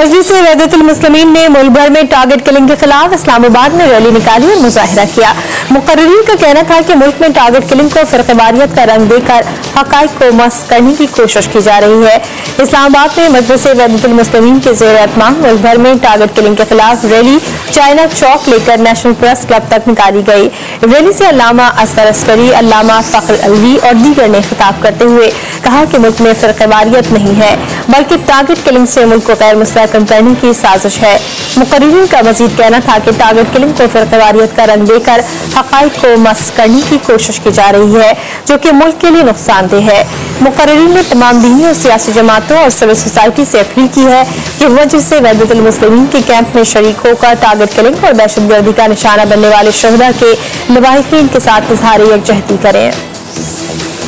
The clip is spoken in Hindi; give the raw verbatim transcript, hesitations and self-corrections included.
मजलिस वहदतुल मुस्लिमीन ने मुल्क भर में टारगेट किलिंग के खिलाफ इस्लामाबाद में रैली निकाली और मुजाहिरा किया। मुकर्रिरीन का कहना था कि मुल्क में टारगेट किलिंग को फिरक़ेवारियत का रंग देकर हक़ाइक़ को मस्ख़ करने की कोशिश की जा रही है। इस्लामाबाद में मजलिस वहदतुल मुस्लिमीन के ज़ेर एहतमाम मुल्क भर में टारगेट किलिंग के खिलाफ रैली चाइना चौक लेकर नेशनल प्रेस क्लब तक निकाली गई। रैली से अल्लामा असगर अस्करी, अल्लामा फ़ख्र अलवी और दीगर ने खिताब करते हुए कहा कि मुल्क में फिरक़ेवारियत नहीं है, बल्कि टारगेट किलिंग से मुल्क को गैर मुस्तहकम करने की साजिश है। मुकर्रिरीन का मजीद कहना था कि टारगेट किलिंग को फिरक़ेवारियत का रंग देकर हक़ाइक़ को मस्ख़ करने की कोशिश की जा रही है, जो कि मुल्क के लिए नुकसानदेह है। मुकर्रिरीन ने तमाम दीनी और सियासी जमातों और सिविल सोसाइटी से अपील की है कि मजलिस वहदतुल मुस्लिमीन के कैंप में शरीक होकर टारगेट किलिंग और दहशतगर्दी का निशाना बनने वाले शहदा के लवाहिकीन के साथ इज़हार यकजहती करें।